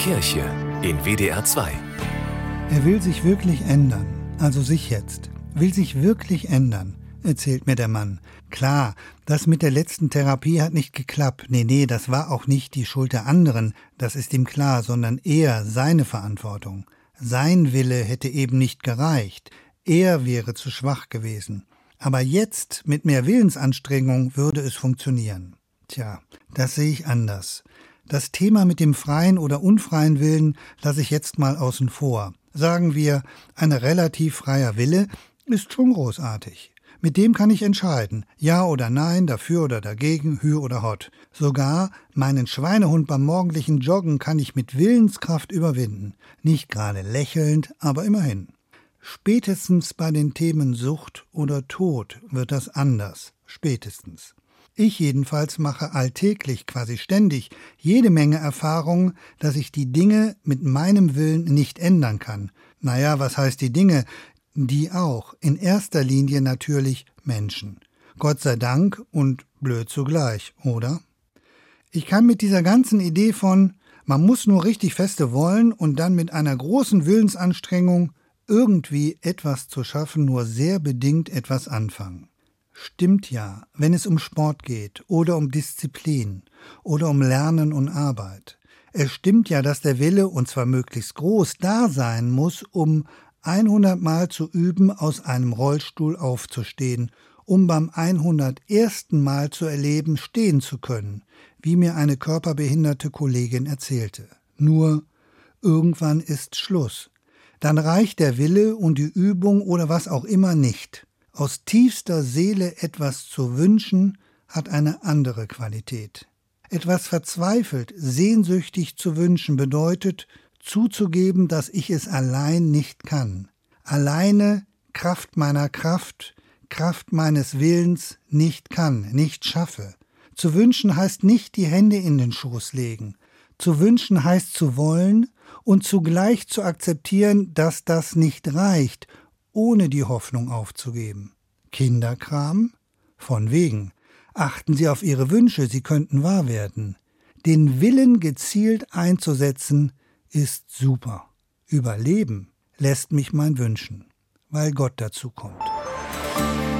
Kirche in WDR 2. Er will sich wirklich ändern, also sich jetzt. Will sich wirklich ändern, erzählt mir der Mann. Klar, das mit der letzten Therapie hat nicht geklappt. Nee, das war auch nicht die Schuld der anderen, das ist ihm klar, sondern eher seine Verantwortung. Sein Wille hätte eben nicht gereicht. Er wäre zu schwach gewesen. Aber jetzt, mit mehr Willensanstrengung, würde es funktionieren. Tja, das sehe ich anders. Das Thema mit dem freien oder unfreien Willen lasse ich jetzt mal außen vor. Sagen wir, ein relativ freier Wille ist schon großartig. Mit dem kann ich entscheiden, ja oder nein, dafür oder dagegen, hü oder hott. Sogar meinen Schweinehund beim morgendlichen Joggen kann ich mit Willenskraft überwinden. Nicht gerade lächelnd, aber immerhin. Spätestens bei den Themen Sucht oder Tod wird das anders. Spätestens. Ich jedenfalls mache alltäglich, quasi ständig, jede Menge Erfahrungen, dass ich die Dinge mit meinem Willen nicht ändern kann. Naja, was heißt die Dinge? Die auch. In erster Linie natürlich Menschen. Gott sei Dank und blöd zugleich, oder? Ich kann mit dieser ganzen Idee von, man muss nur richtig feste wollen und dann mit einer großen Willensanstrengung irgendwie etwas zu schaffen, nur sehr bedingt etwas anfangen. Stimmt ja, wenn es um Sport geht oder um Disziplin oder um Lernen und Arbeit. Es stimmt ja, dass der Wille, und zwar möglichst groß, da sein muss, um 100 Mal zu üben, aus einem Rollstuhl aufzustehen, um beim 101. Mal zu erleben, stehen zu können, wie mir eine körperbehinderte Kollegin erzählte. Nur, irgendwann ist Schluss. Dann reicht der Wille und die Übung oder was auch immer nicht. Aus tiefster Seele etwas zu wünschen, hat eine andere Qualität. Etwas verzweifelt, sehnsüchtig zu wünschen bedeutet, zuzugeben, dass ich es allein nicht kann. Alleine Kraft meiner Kraft, Kraft meines Willens nicht kann, nicht schaffe. Zu wünschen heißt nicht die Hände in den Schoß legen. Zu wünschen heißt zu wollen und zugleich zu akzeptieren, dass das nicht reicht, ohne die Hoffnung aufzugeben. Kinderkram? Von wegen. Achten Sie auf Ihre Wünsche, sie könnten wahr werden. Den Willen gezielt einzusetzen, ist super. Überleben lässt mich mein wünschen, weil Gott dazu kommt.